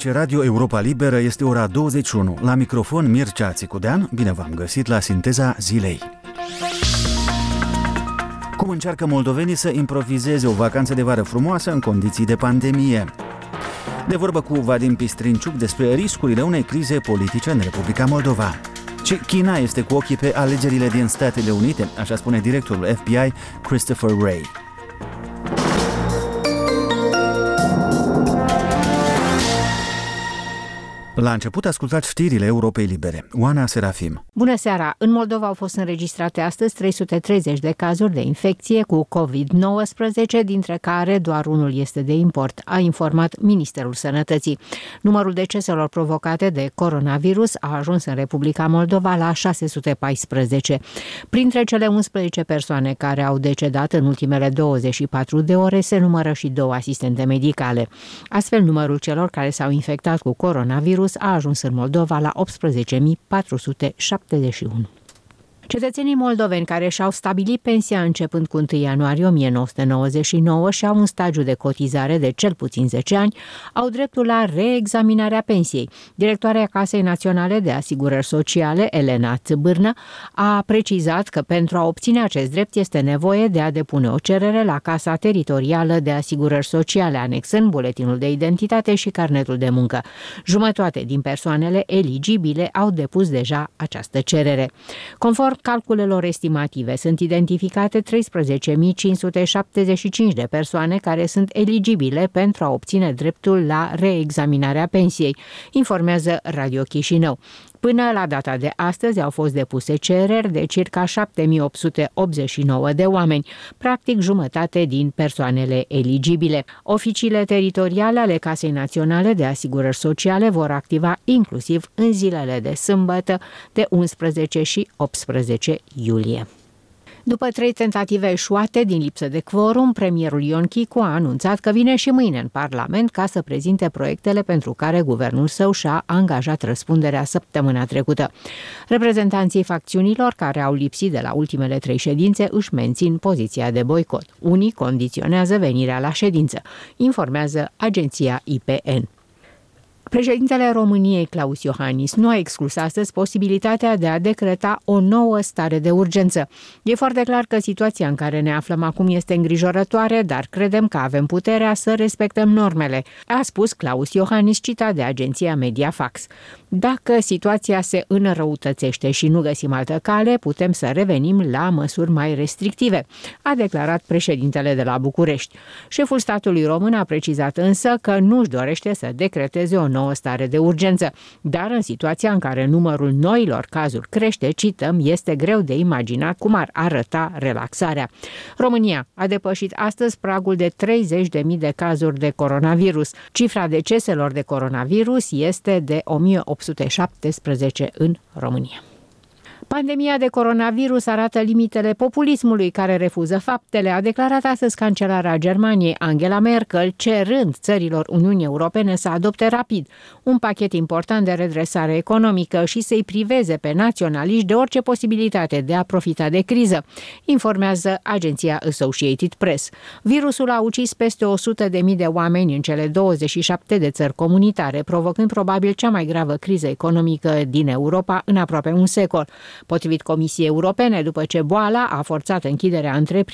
Aici Radio Europa Liberă, este ora 21. La microfon Mircea Țicudean, bine v-am găsit la Sinteza Zilei. Cum încearcă moldovenii să improvizeze o vacanță de vară frumoasă în condiții de pandemie? De vorbă cu Vadim Pistrinciuc despre riscurile unei crize politice în Republica Moldova. Și China este cu ochii pe alegerile din Statele Unite, așa spune directorul FBI Christopher Wray. La început ascultați știrile Europei Libere. Oana Serafim. Bună seara! În Moldova au fost înregistrate astăzi 330 de cazuri de infecție cu COVID-19, dintre care doar unul este de import, a informat Ministerul Sănătății. Numărul deceselor provocate de coronavirus a ajuns în Republica Moldova la 614. Printre cele 11 persoane care au decedat în ultimele 24 de ore se numără și 2 asistente medicale. Astfel, numărul celor care s-au infectat cu coronavirus a ajuns în Moldova la 18.471. Cetățenii moldoveni care și-au stabilit pensia începând cu 1 ianuarie 1999 și au un stagiu de cotizare de cel puțin 10 ani, au dreptul la reexaminarea pensiei. Directoarea Casei Naționale de Asigurări Sociale, Elena Țăbârnă, a precizat că pentru a obține acest drept este nevoie de a depune o cerere la Casa Teritorială de Asigurări Sociale, anexând buletinul de identitate și carnetul de muncă. Jumătate din persoanele eligibile au depus deja această cerere. Conform calculelor estimative, sunt identificate 13.575 de persoane care sunt eligibile pentru a obține dreptul la reexaminarea pensiei, informează Radio Chișinău. Până la data de astăzi au fost depuse cereri de circa 7.889 de oameni, practic jumătate din persoanele eligibile. Oficiile teritoriale ale Casei Naționale de Asigurări Sociale vor activa inclusiv în zilele de sâmbătă de 11 și 18 iulie. După 3 tentative eșuate din lipsă de quorum, premierul Ion Chicu a anunțat că vine și mâine în Parlament ca să prezinte proiectele pentru care guvernul său și-a angajat răspunderea săptămâna trecută. Reprezentanții facțiunilor care au lipsit de la ultimele 3 ședințe își mențin poziția de boicot. Unii condiționează venirea la ședință, informează agenția IPN. Președintele României, Klaus Iohannis, nu a exclus astăzi posibilitatea de a decreta o nouă stare de urgență. E foarte clar că situația în care ne aflăm acum este îngrijorătoare, dar credem că avem puterea să respectăm normele, a spus Klaus Iohannis, citat de agenția Mediafax. Dacă situația se înrăutățește și nu găsim altă cale, putem să revenim la măsuri mai restrictive, a declarat președintele de la București. Șeful statului român a precizat însă că nu își dorește să decreteze o nouă stare de urgență, dar în situația în care numărul noilor cazuri crește, cităm, este greu de imaginat cum ar arăta relaxarea. România a depășit astăzi pragul de 30.000 de cazuri de coronavirus. Cifra deceselor de coronavirus este de 1817 în România. Pandemia de coronavirus arată limitele populismului care refuză faptele, a declarat astăzi cancelara Germaniei Angela Merkel, cerând țărilor Uniunii Europene să adopte rapid un pachet important de redresare economică și să-i priveze pe naționaliști de orice posibilitate de a profita de criză, informează agenția Associated Press. Virusul a ucis peste 100.000 de oameni în cele 27 de țări comunitare, provocând probabil cea mai gravă criză economică din Europa în aproape un secol. Potrivit Comisiei Europene, după ce boala a forțat închiderea întreprinderilor